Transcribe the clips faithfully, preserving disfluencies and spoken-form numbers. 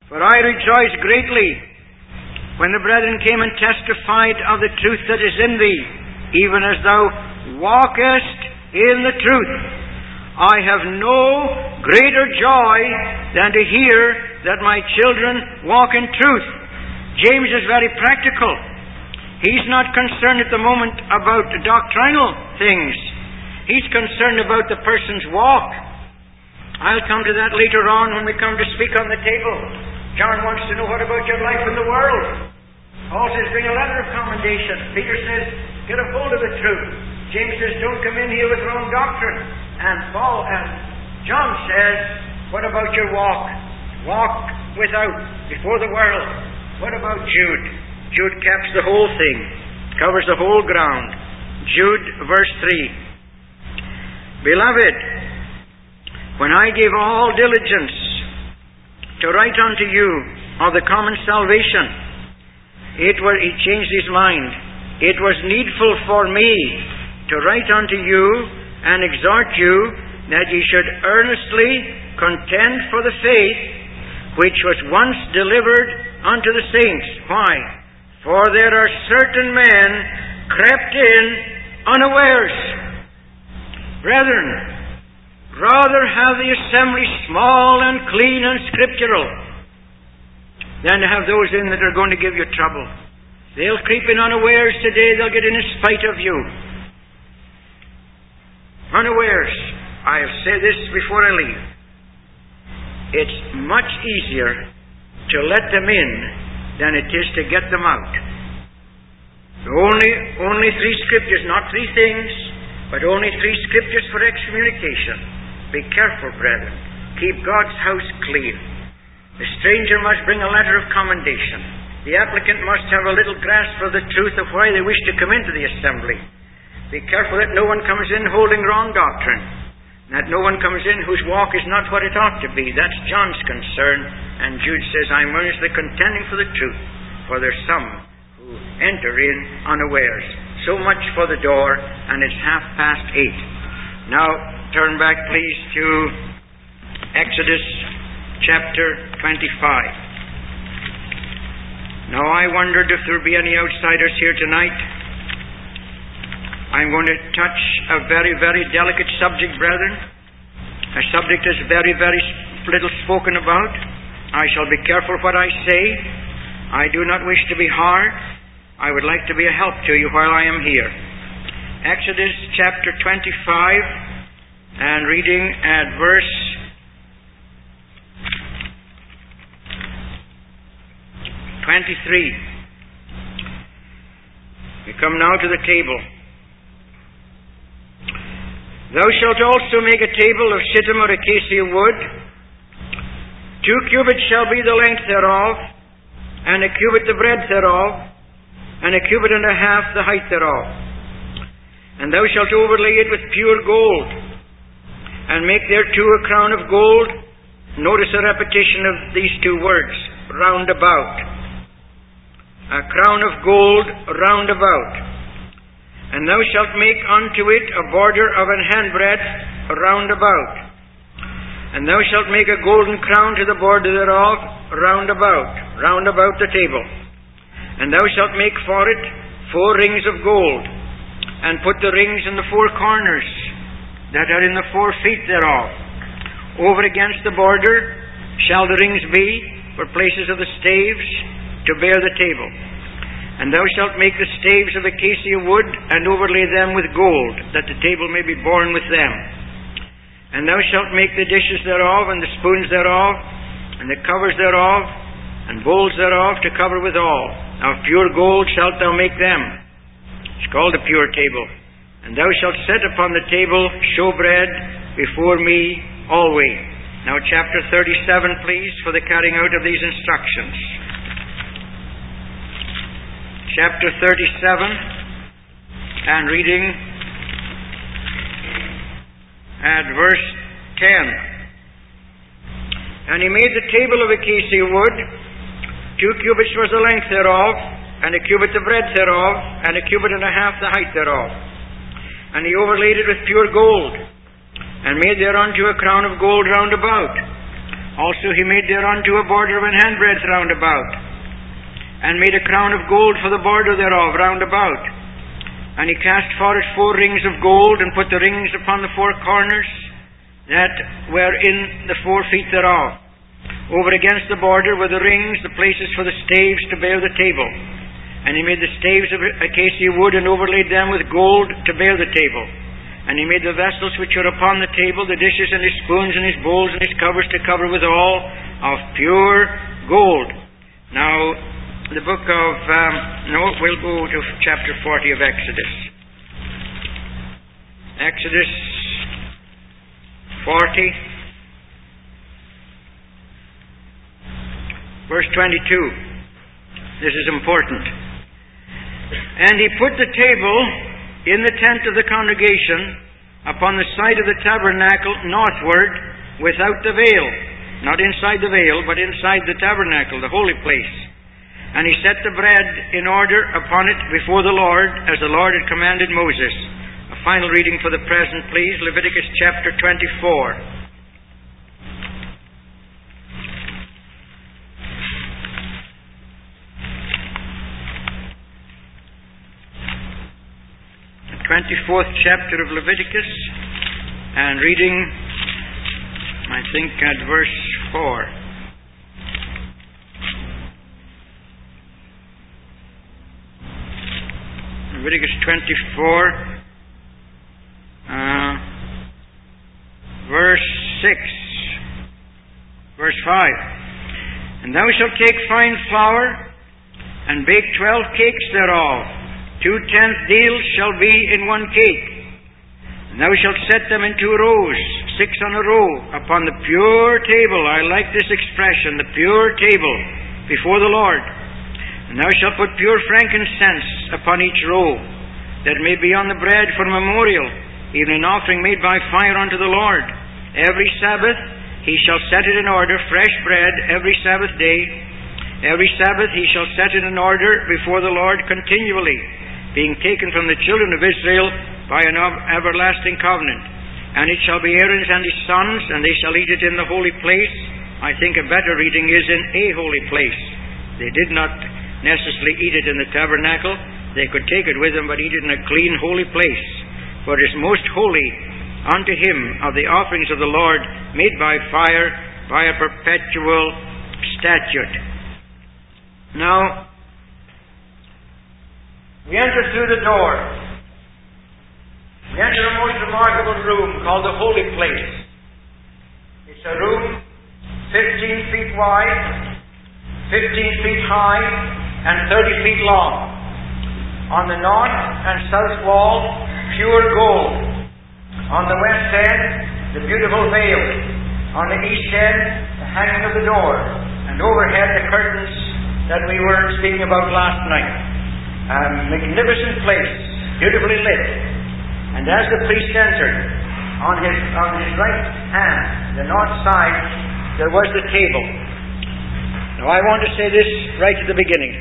For I rejoiced greatly when the brethren came and testified of the truth that is in thee, even as thou walkest in the truth. I have no greater joy than to hear that my children walk in truth. James is very practical. He's not concerned at the moment about the doctrinal things. He's concerned about the person's walk. I'll come to that later on when we come to speak on the table. John wants to know, what about your life in the world? Paul says, bring a letter of commendation. Peter says, get a hold of the truth. James says, don't come in here with wrong doctrine. And Paul and John says, what about your walk? Walk without, before the world. What about Jude? Jude caps the whole thing, covers the whole ground. Jude, verse three. Beloved, when I gave all diligence to write unto you of the common salvation, it was, he changed his mind. It was needful for me to write unto you and exhort you that ye should earnestly contend for the faith which was once delivered unto the saints. Why? For there are certain men crept in unawares. Brethren, rather have the assembly small and clean and scriptural than to have those in that are going to give you trouble. They'll creep in unawares today. They'll get in in spite of you. Unawares. I'll say this before I leave. It's much easier to let them in than it is to get them out. Only, only three scriptures, not three things, but only three scriptures for excommunication. Be careful, brethren. Keep God's house clean. The stranger must bring a letter of commendation. The applicant must have a little grasp of the truth of why they wish to come into the assembly. Be careful that no one comes in holding wrong doctrine, that no one comes in whose walk is not what it ought to be. That's John's concern. And Jude says, I'm earnestly contending for the truth, for there's some who enter in unawares. So much for the door, and it's half past eight. Now, turn back please to Exodus chapter twenty-five. Now, I wondered if there would be any outsiders here tonight. I'm going to touch a very, very delicate subject, brethren. A subject that's very, very little spoken about. I shall be careful what I say. I do not wish to be hard. I would like to be a help to you while I am here. Exodus chapter twenty-five, and reading at verse twenty-three. We come now to the table. Thou shalt also make a table of shittim or acacia wood. Two cubits shall be the length thereof, and a cubit the breadth thereof, and a cubit and a half the height thereof. And thou shalt overlay it with pure gold, and make thereto a crown of gold. Notice a repetition of these two words, round about. A crown of gold round about. And thou shalt make unto it a border of an handbreadth round about. And thou shalt make a golden crown to the border thereof round about, round about the table. And thou shalt make for it four rings of gold, and put the rings in the four corners that are in the four feet thereof. Over against the border shall the rings be for places of the staves to bear the table. And thou shalt make the staves of acacia wood, and overlay them with gold, that the table may be borne with them. And thou shalt make the dishes thereof, and the spoons thereof, and the covers thereof, and bowls thereof, to cover withal. Of pure gold shalt thou make them. It's called a pure table. And thou shalt set upon the table showbread before me always. Now chapter thirty-seven, please, for the carrying out of these instructions. Chapter thirty-seven, and reading at verse ten. And he made the table of acacia wood. Two cubits was the length thereof, and a cubit the breadth thereof, and a cubit and a half the height thereof. And he overlaid it with pure gold, and made thereunto a crown of gold round about. Also he made thereunto a border of an handbreadth round about, and made a crown of gold for the border thereof round about. And he cast for it four rings of gold, and put the rings upon the four corners that were in the four feet thereof. Over against the border were the rings, the places for the staves to bear the table. And he made the staves of acacia wood, and overlaid them with gold to bear the table. And he made the vessels which were upon the table, the dishes and his spoons and his bowls and his covers to cover withal, of pure gold. Now, the book of, um, no, we'll go to chapter forty of Exodus. Exodus forty, verse twenty-two. This is important. And he put the table in the tent of the congregation upon the side of the tabernacle northward without the veil. Not inside the veil, but inside the tabernacle, the holy place. And he set the bread in order upon it before the Lord, as the Lord had commanded Moses. A final reading for the present, please. Leviticus chapter twenty-four. twenty-fourth chapter of Leviticus, and reading, I think, at verse four. Leviticus twenty-four, uh, verse six, verse five. And thou shalt take fine flour, and bake twelve cakes thereof. Two tenth deals shall be in one cake. And thou shalt set them in two rows, six on a row, upon the pure table. I like this expression, the pure table, before the Lord. And thou shalt put pure frankincense upon each row, that may be on the bread for memorial, even an offering made by fire unto the Lord. Every Sabbath he shall set it in order, fresh bread every Sabbath day. Every Sabbath he shall set it in order before the Lord continually, being taken from the children of Israel by an everlasting covenant. And it shall be Aaron's and his sons, and they shall eat it in the holy place. I think a better reading is in a holy place. They did not necessarily eat it in the tabernacle. They could take it with them, but eat it in a clean, holy place. For it is most holy unto him of the offerings of the Lord, made by fire, by a perpetual statute. Now, we enter through the door. We enter a most remarkable room called the Holy Place. It's a room fifteen feet wide, fifteen feet high, and thirty feet long. On the north and south wall, pure gold. On the west end, the beautiful veil. On the east end, the hanging of the door. And overhead, the curtains that we were speaking about last night. A magnificent place, beautifully lit. And as the priest entered, on his on his right hand, the north side, there was the table. Now I want to say this right at the beginning.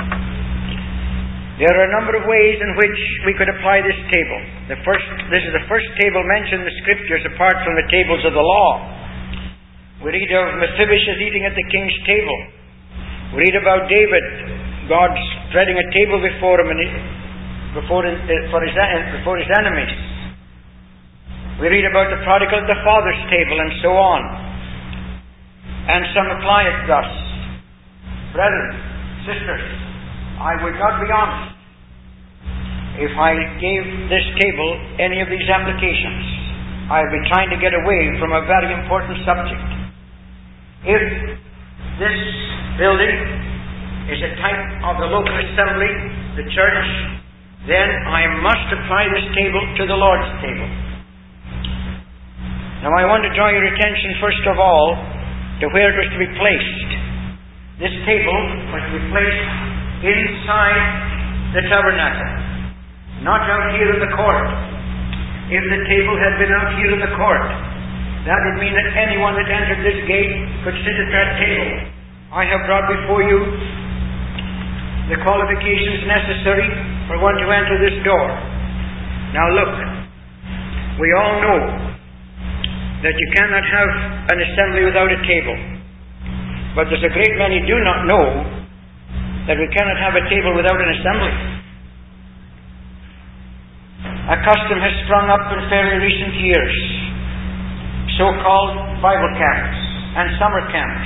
There are a number of ways in which we could apply this table. The first, this is the first table mentioned in the Scriptures apart from the tables of the law. We read of Mephibosheth eating at the king's table. We read about David, God spreading a table before him and before his, for his, before his enemies. We read about the prodigal at the father's table and so on. And some apply it thus. Brethren, sisters, I would not be honest if I gave this table any of these applications. I would be trying to get away from a very important subject. If this building is a type of the local assembly, the church, then I must apply this table to the Lord's table. Now I want to draw your attention first of all to where it was to be placed. This table was to be placed inside the tabernacle, not out here in the court. If the table had been out here in the court, that would mean that anyone that entered this gate could sit at that table. I have brought before you the qualifications necessary for one to enter this door. Now look, we all know that you cannot have an assembly without a table. But there's a great many do not know that we cannot have a table without an assembly. A custom has sprung up in fairly recent years, so-called Bible camps and summer camps.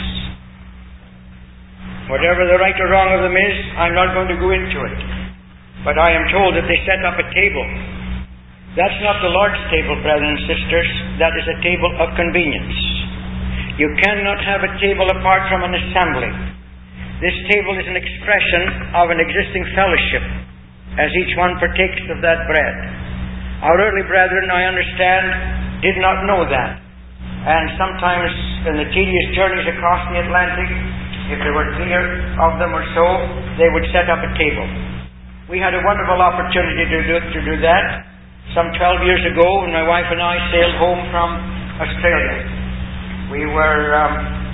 Whatever the right or wrong of them is, I'm not going to go into it. But I am told that they set up a table. That's not the Lord's table, brethren and sisters. That is a table of convenience. You cannot have a table apart from an assembly. This table is an expression of an existing fellowship, as each one partakes of that bread. Our early brethren, I understand, did not know that. And sometimes in the tedious journeys across the Atlantic, if there were three of them or so, they would set up a table. We had a wonderful opportunity to do, to do that some twelve years ago when my wife and I sailed home from Australia. We were um,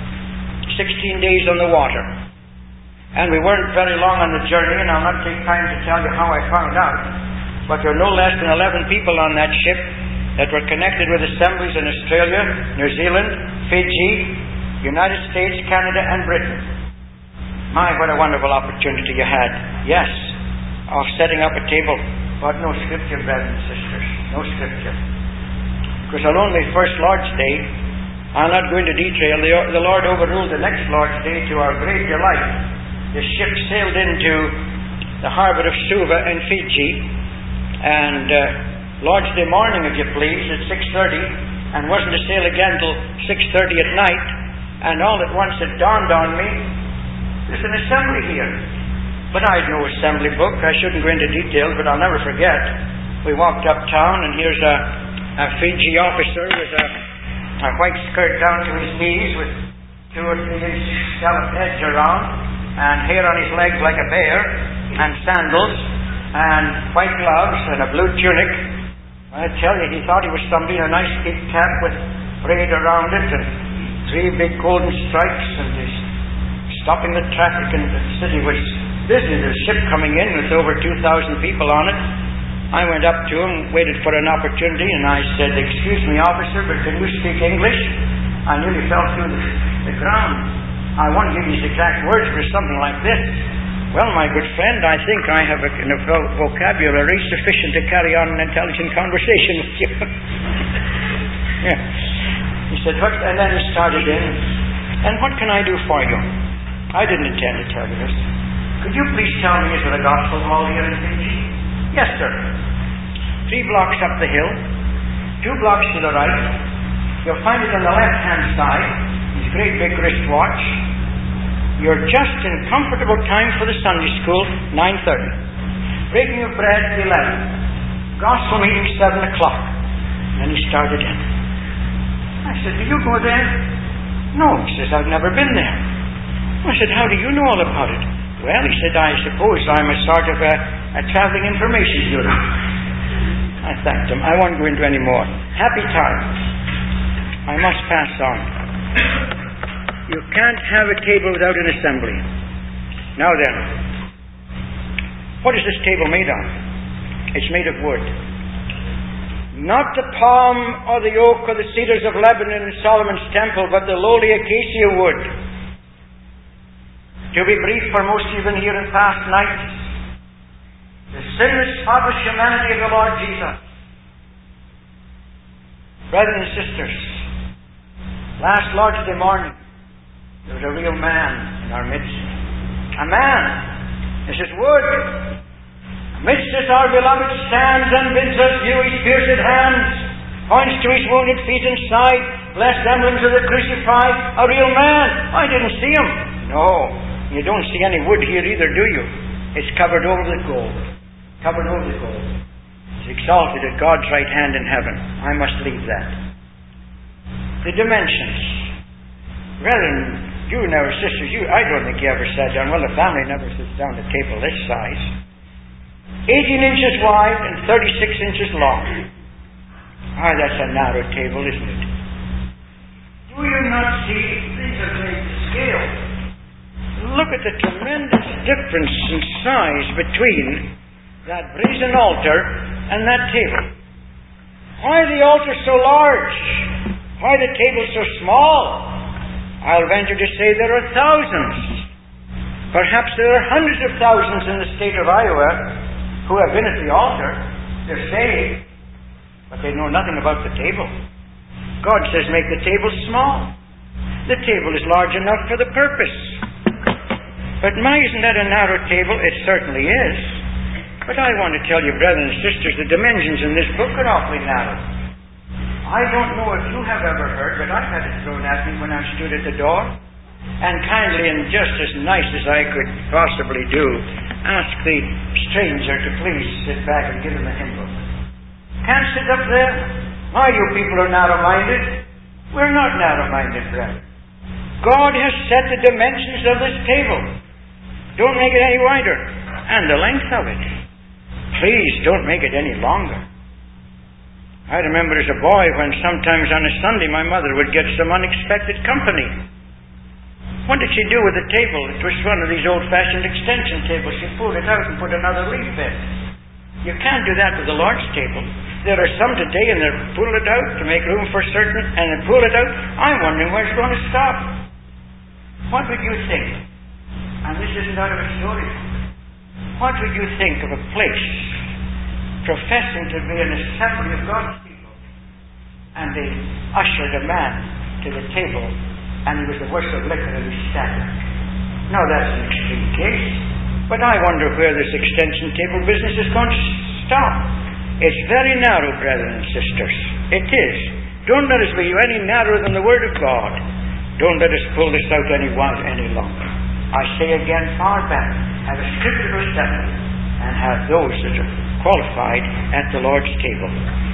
sixteen days on the water. And we weren't very long on the journey, and I'll not take time to tell you how I found out. But there were no less than eleven people on that ship that were connected with assemblies in Australia, New Zealand, Fiji, United States, Canada, and Britain. My, what a wonderful opportunity you had. Yes, of setting up a table, but no scripture, brothers and sisters. No scripture. It was a lonely first Lord's Day. I'm not going to detail. The, the Lord overruled the next Lord's Day to our great delight. The ship sailed into the harbour of Suva in Fiji, and uh, Lord's Day morning, if you please, at six thirty, and wasn't to sail again till six thirty at night. And all at once it dawned on me, there's an assembly here. But I had no assembly book. I shouldn't go into details, but I'll never forget. We walked uptown, and here's a, a Fiji officer with a, a white skirt down to his knees with two or three inch scallop edge around, and hair on his legs like a bear, and sandals, and white gloves, and a blue tunic. I tell you, he thought he was somebody in a nice big cap with braid around it, and three big golden stripes, and he's stopping the traffic, and the city was busy. There's a ship coming in with over two thousand people on it. I went up to him, waited for an opportunity, and I said, "Excuse me, officer, but can you speak English?" I nearly fell through the, the ground. I won't give you his exact words, but it's something like this. "Well, my good friend, I think I have a, a vocabulary sufficient to carry on an intelligent conversation with you." Yeah. He said, "What?" And then he started in. "And what can I do for you?" I didn't intend to tell you this. "Could you please tell me, is there a gospel hall here in Fiji?" "Yes, sir. Three blocks up the hill, two blocks to the right. You'll find it on the left-hand side. His great big wristwatch. You're just in comfortable time for the Sunday school, nine thirty. Breaking of bread, eleven. Gospel meeting, seven o'clock. And he started in. I said, "Do you go there?" "No," he says, "I've never been there." I said, "How do you know all about it?" "Well," he said, "I suppose I'm a sort of a, a traveling information bureau." I thanked him. I won't go into any more. Happy times. I must pass on. You can't have a table without an assembly. Now then, what is this table made of? It's made of wood. Not the palm or the oak or the cedars of Lebanon in Solomon's temple, but the lowly acacia wood. To be brief, for most even here in past nights, the sinless, spotless humanity of the Lord Jesus. Brothers and sisters, last Lord's Day morning, there was a real man in our midst. A man. This is wood. Amidst us our beloved stands and bids us view his pierced hands, points to his wounded feet and side, blessed emblems of the crucified. A real man. I didn't see him. No, you don't see any wood here either, do you? It's covered over with gold. Covered over with gold. It's exalted at God's right hand in heaven. I must leave that. The dimensions. Brethren, you never, sisters, you, I don't think you ever sat down. Well, the family never sits down at a table this size. eighteen inches wide and thirty-six inches long. Ah, that's a narrow table, isn't it? Do you not see? These are great to scale. Look at the tremendous difference in size between that brazen altar and that table. Why the altar so large? Why the table so small? I'll venture to say there are thousands. Perhaps there are hundreds of thousands in the state of Iowa who have been at the altar. They're saved, but they know nothing about the table. God says, make the table small. The table is large enough for the purpose. But my, isn't that a narrow table? It certainly is. But I want to tell you, brothers and sisters, the dimensions in this book are awfully narrow. I don't know if you have ever heard, but I've had it thrown at me when I stood at the door, and kindly and just as nice as I could possibly do, ask the stranger to please sit back and give him a hymn book. Can't sit up there? Why, you people are narrow-minded. We're not narrow-minded, brethren. God has set the dimensions of this table. Don't make it any wider. And the length of it. Please don't make it any longer. I remember as a boy when sometimes on a Sunday my mother would get some unexpected company. What did she do with the table? It was one of these old-fashioned extension tables. She pulled it out and put another leaf in. You can't do that with the Lord's table. There are some today and they pull it out to make room for certain, and they pull it out. I'm wondering where it's going to stop. What would you think? And this isn't out of a story. What would you think of a place professing to be an assembly of God's people, and they ushered a man to the table, and he was the worst of liquor and he staggered? Now that's an extreme case, but I wonder where this extension table business is going to stop. It's very narrow, brethren and sisters. It is. Don't let us be any narrower than the Word of God. Don't let us pull this out any wider, any longer. I say again, far better, have a scriptural assembly and have those that are qualified at the Lord's table.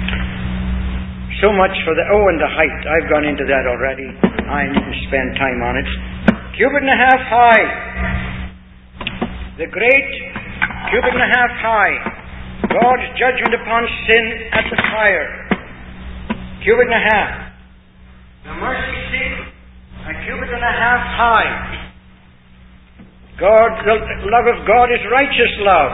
So much for the, oh, and the height. I've gone into that already. I needn't spend time on it. Cubit and a half high. The great cubit and a half high. God's judgment upon sin at the fire. Cubit and a half. The mercy seat, a cubit and a half high. God, the love of God is righteous love.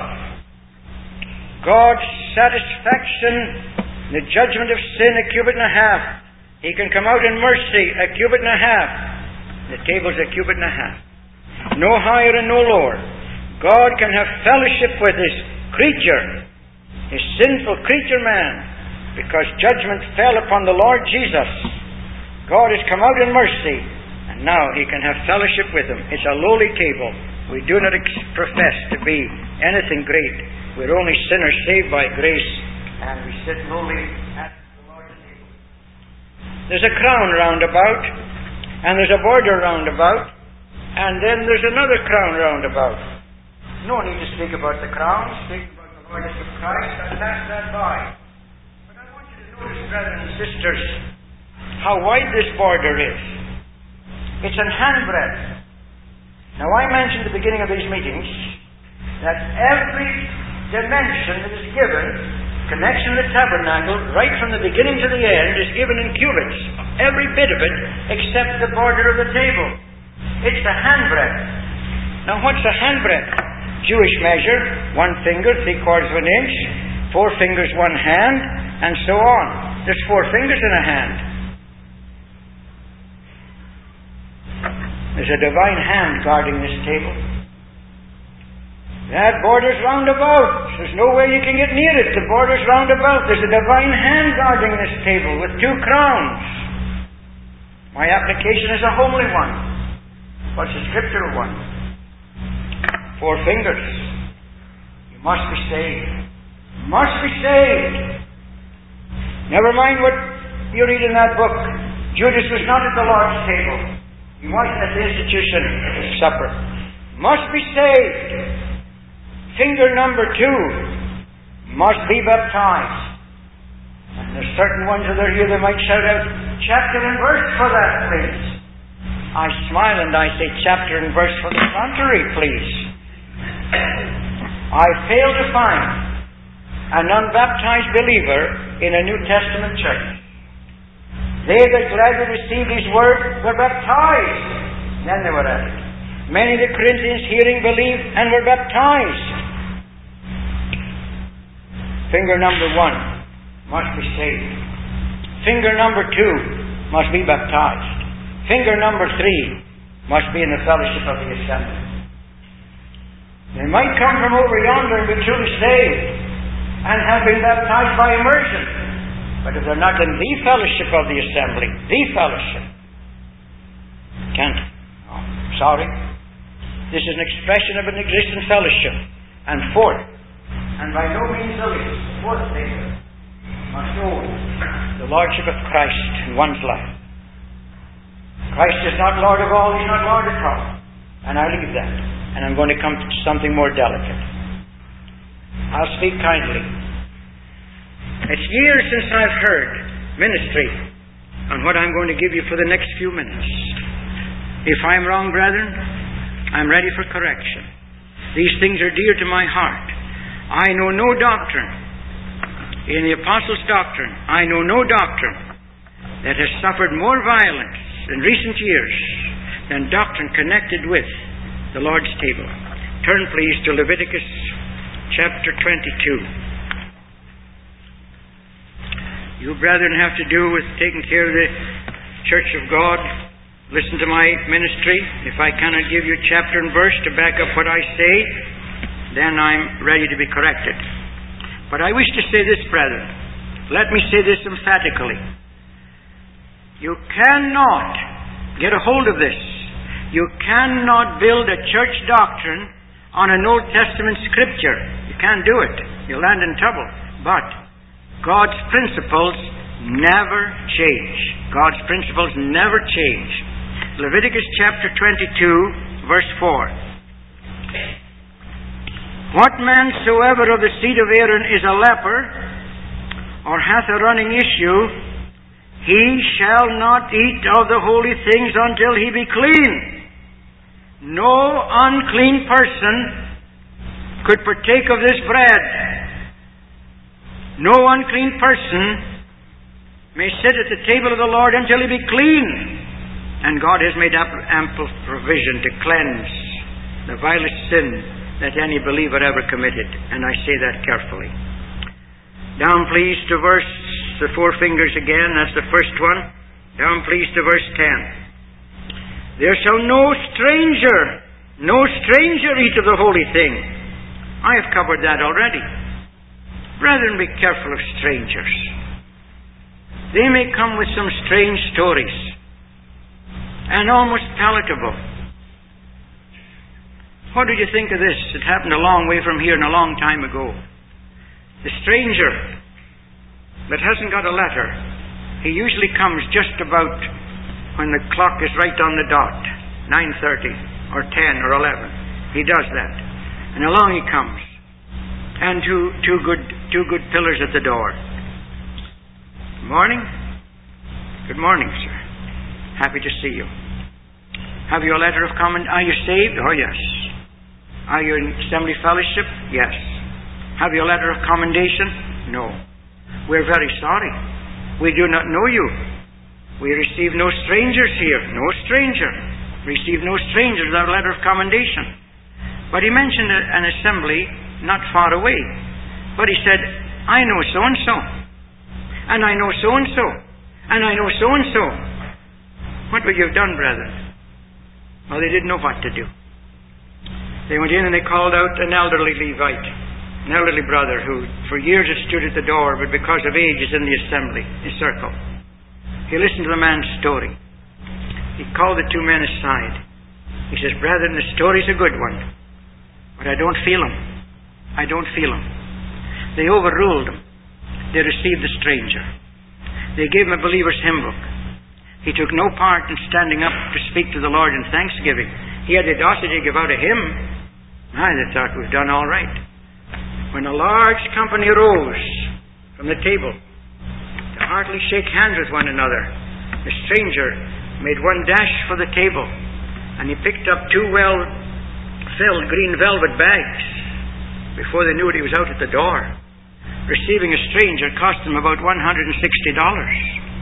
God's satisfaction, the judgment of sin, a cubit and a half. He can come out in mercy, a cubit and a half. The table's a cubit and a half. No higher and no lower. God can have fellowship with His creature, His sinful creature man, because judgment fell upon the Lord Jesus. God has come out in mercy, and now He can have fellowship with Him. It's a lowly table. We do not ex- profess to be anything great. We're only sinners saved by grace, and we sit lowly at the Lord's table. There's a crown round about, and there's a border round about, and then there's another crown round about. No need to speak about the crown, speak about the Lordship of Christ, and pass that by. But I want you to notice, brethren and sisters, how wide this border is. It's an handbreadth. Now, I mentioned at the beginning of these meetings that every dimension that is given, connection of the tabernacle, right from the beginning to the end, is given in cubits. Every bit of it, except the border of the table. It's the handbreadth. Now, what's a handbreadth? Jewish measure, one finger, three quarters of an inch, four fingers, one hand, and so on. There's four fingers in a hand. There's a divine hand guarding this table. That border's round about. There's no way you can get near it. The border's round about. There's a divine hand guarding this table with two crowns. My application is a homely one. What's a scriptural one? Four fingers. You must be saved. You must be saved. Never mind what you read in that book. Judas was not at the Lord's table. He wasn't at the institution of supper. Must be saved. Finger number two. Must be baptized. And there's certain ones that are here that might shout out chapter and verse for that, please. I smile and I say chapter and verse for the contrary, please. I fail to find an unbaptized believer in a New Testament church. They that gladly received His word were baptized. Then they were at it. Many of the Corinthians hearing believed and were baptized. Finger number one, must be saved. Finger number two, must be baptized. Finger number three must be in the fellowship of the assembly. They might come from over yonder and be truly saved and have been baptized by immersion. But if they're not in the fellowship of the assembly, the fellowship, can't. Oh, sorry. This is an expression of an existing fellowship. And fourth, and by no means the least, fourth thing, must own the Lordship of Christ in one's life. Christ is not Lord of all, He's not Lord at all. And I leave that. And I'm going to come to something more delicate. I'll speak kindly. It's years since I've heard ministry on what I'm going to give you for the next few minutes. If I'm wrong, brethren, I'm ready for correction. These things are dear to my heart. I know no doctrine in the Apostles' doctrine. I know no doctrine that has suffered more violence in recent years than doctrine connected with the Lord's table. Turn, please, to Leviticus chapter twenty-two. You brethren have to do with taking care of the church of God. Listen to my ministry. If I cannot give you chapter and verse to back up what I say, then I'm ready to be corrected. But I wish to say this, brethren. Let me say this emphatically. You cannot get a hold of this. You cannot build a church doctrine on an Old Testament scripture. You can't do it. You'll land in trouble. But God's principles never change. God's principles never change. Leviticus chapter twenty-two, verse four. What man soever of the seed of Aaron is a leper, or hath a running issue, he shall not eat of the holy things until he be clean. No unclean person could partake of this bread. No unclean person may sit at the table of the Lord until he be clean. And God has made ample provision to cleanse the vilest sin that any believer ever committed. And I say that carefully. Down please to verse, the four fingers again, that's the first one. Down please to verse ten. There shall no stranger, no stranger eat of the holy thing. I have covered that already. Brethren, be careful of strangers. They may come with some strange stories, and almost palatable. What did you think of this? It happened a long way from here and a long time ago. The stranger that hasn't got a letter, he usually comes just about when the clock is right on the dot, nine thirty or ten or eleven. He does that. And along he comes. And two, two, good, two good pillars at the door. Good morning. Good morning, sir. Happy to see you. Have you a letter of comment? Are you saved? Oh, yes. Are you in assembly fellowship? Yes. Have you a letter of commendation? No. We're very sorry. We do not know you. We receive no strangers here. No stranger. Receive no strangers without a letter of commendation. But he mentioned an assembly not far away. But he said, I know so-and-so. And I know so-and-so. And I know so-and-so. What would you have done, brethren? Well, they didn't know what to do. They went in and they called out an elderly Levite, an elderly brother who for years had stood at the door, but because of age is in the assembly, the circle. He listened to the man's story. He called the two men aside. He says, brethren, the story's a good one, but I don't feel him. I don't feel him. They overruled him. They received the stranger. They gave him a believer's hymn book. He took no part in standing up to speak to the Lord in thanksgiving. He had the audacity to give out a hymn. I thought we've done all right. When a large company rose from the table to heartily shake hands with one another, the stranger made one dash for the table, and he picked up two well-filled green velvet bags. Before they knew it, he was out at the door. Receiving a stranger cost him about one hundred sixty dollars.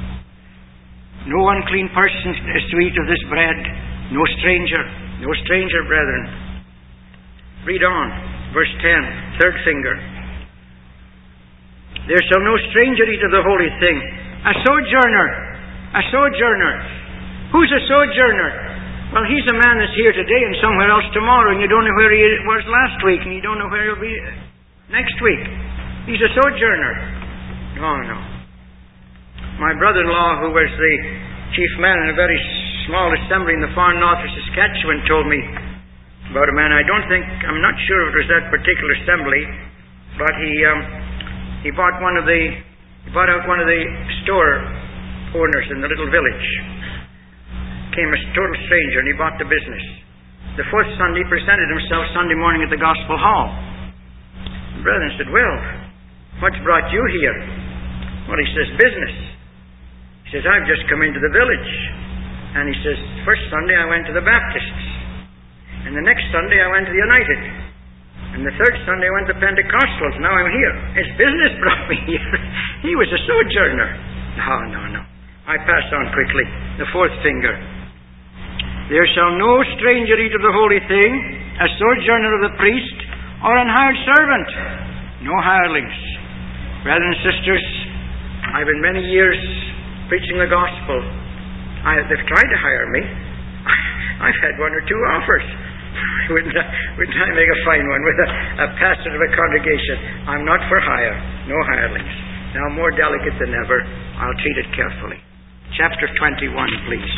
No unclean person is to eat of this bread. No stranger. No stranger, brethren. Read on. Verse ten. Third finger. There shall no stranger eat of the holy thing. A sojourner. A sojourner. Who's a sojourner? Well, he's a man that's here today and somewhere else tomorrow, and you don't know where he was last week, and you don't know where he'll be next week. He's a sojourner. No, no. My brother-in-law, who was the chief man in a very small assembly in the far north of Saskatchewan, told me about a man. I don't think, I'm not sure if it was that particular assembly, but he um, he bought one of the he bought out one of the store owners in the little village. Came a total stranger, and he bought the business. The fourth Sunday, presented himself Sunday morning at the Gospel Hall. The brethren said, "Well, what's brought you here?" Well, he says, "Business." He says, "I've just come into the village." And he says, "First Sunday I went to the Baptists. And the next Sunday I went to the United. And the third Sunday I went to Pentecostals. Now I'm here. It's business brought me here." He was a sojourner. No, no, no. I pass on quickly. The fourth finger. "There shall no stranger eat of the holy thing, a sojourner of the priest, or an hired servant." No hirelings. Brothers and sisters, I've been many years preaching the gospel. I, they've tried to hire me. I've had one or two offers. Wouldn't I, wouldn't I make a fine one with a, a pastor of a congregation? I'm not for hire. No hirelings. Now more delicate than ever, I'll treat it carefully. Chapter twenty-one, please.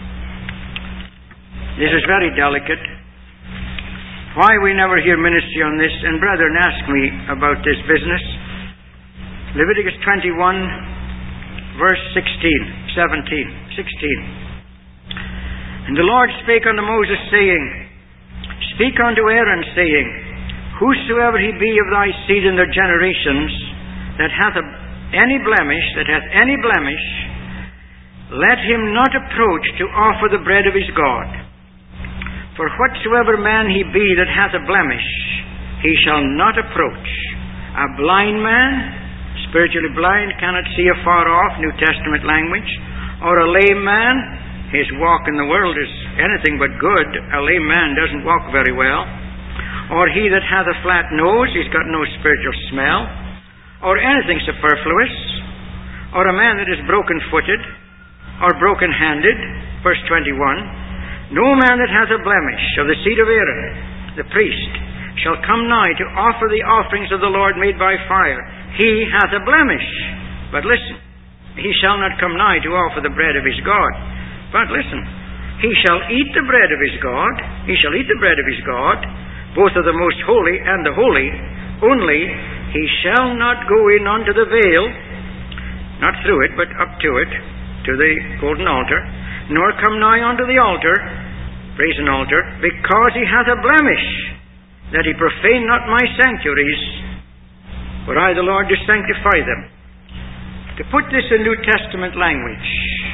This is very delicate. Why we never hear ministry on this, and brethren ask me about this business. Leviticus twenty-one, verse sixteen, seventeen, sixteen. "And the Lord spake unto Moses, saying, Speak unto Aaron, saying, Whosoever he be of thy seed in their generations, that hath a, any blemish, that hath any blemish, let him not approach to offer the bread of his God. For whatsoever man he be that hath a blemish, he shall not approach. A blind man, spiritually blind, cannot see afar off, New Testament language. Or a lame man, his walk in the world is anything but good. A lame man doesn't walk very well. Or he that hath a flat nose, he's got no spiritual smell. Or anything superfluous. Or a man that is broken-footed, or broken-handed, verse twenty-one. No man that hath a blemish of the seed of Aaron, the priest, shall come nigh to offer the offerings of the Lord made by fire. He hath a blemish. But listen, he shall not come nigh to offer the bread of his God. But listen, he shall eat the bread of his God. He shall eat the bread of his God, both of the most holy and the holy. Only he shall not go in unto the veil, not through it, but up to it, to the golden altar, nor come nigh unto the altar, brazen altar, because he hath a blemish, that he profane not my sanctuaries, for I the Lord do sanctify them. To put this in New Testament language,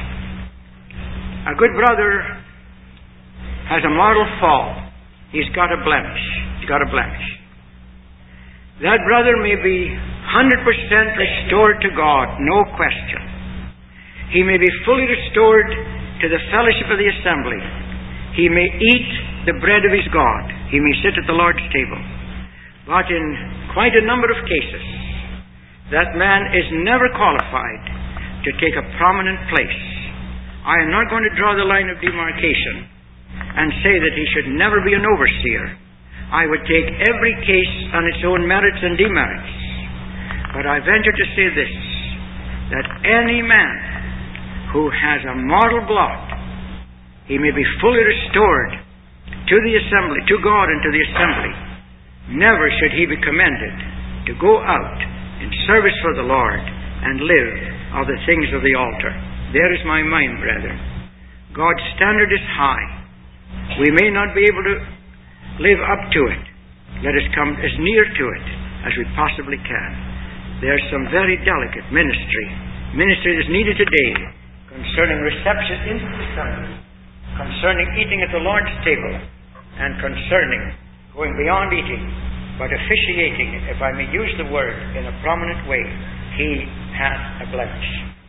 a good brother has a mortal fall. He's got a blemish. He's got a blemish. That brother may be one hundred percent restored to God, no question. He may be fully restored to the fellowship of the assembly. He may eat the bread of his God. He may sit at the Lord's table. But in quite a number of cases, that man is never qualified to take a prominent place. I am not going to draw the line of demarcation and say that he should never be an overseer. I would take every case on its own merits and demerits. But I venture to say this, that any man who has a mortal blot, he may be fully restored to the assembly, to God and to the assembly. Never should he be commended to go out in service for the Lord and live of the things of the altar. There is my mind, brethren. God's standard is high. We may not be able to live up to it. Let us come as near to it as we possibly can. There's some very delicate ministry. Ministry that is needed today concerning reception into the assembly, concerning eating at the Lord's table, and concerning going beyond eating, but officiating, if I may use the word in a prominent way. He hath a blemish.